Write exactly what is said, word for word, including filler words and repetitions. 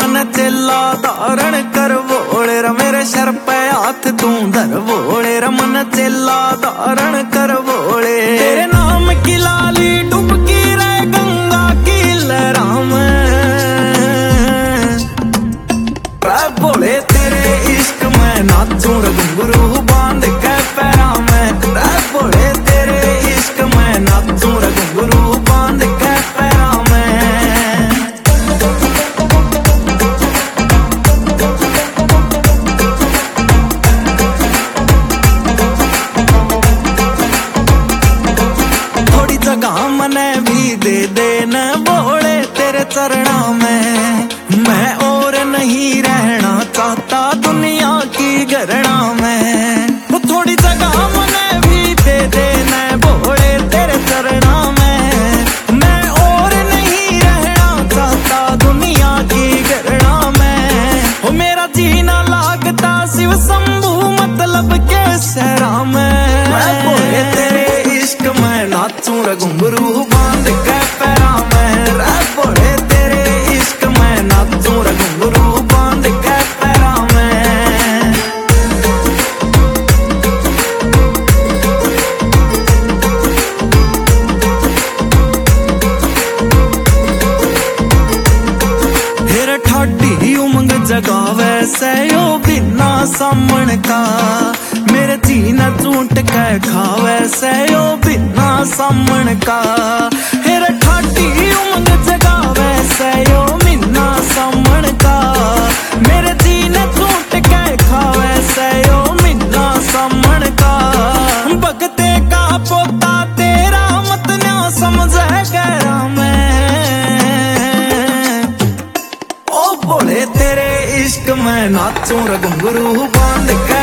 मन चेला धारण कर बोले रा मेरे सर पे हाथ तू धर बोले रा मन चेला धारण कर बोले तेरे नाम की लाली डुबकी रहे गंगा की लहरा में बोले तेरे इश्क में नाचूं रे घुंघरू बांध के पैरा में बोले तेरे इश्क में नाचूं रे घुंघरू बांध के पैरा में। थोड़ी जगह मने भी दे देना बोले तेरे चरणा में मैं और नहीं रहना चाहता दुनिया की गरणा में। वो थोड़ी जगह मने भी दे देना बोले तेरे चरणा में मैं और नहीं रहना चाहता दुनिया की गरणा में। वो मेरा जीना लागता शिव शंभू मतलब के सहरा में बोले तेरे इश्क में नाचूं रे घुंघरू बांध के पैरा में बोले तेरे इश्क में नाचूं रे घुंघरू बांध के पैरा में। फिर ठाडी उमंग जगावे से यो बिना सामण का मेरे जीना चूंट के खावे से यो बिना सामण का। फिर ठाडी उमंग जगावे से यो बिना सामण का मेरे जीना चूंट के खावे से यो बिना सामण का। भगते का पोता तेरा मत ना समझे गहरा में ओ बोले तेरे इश्क में नाचूं रे घुंघरू बांध के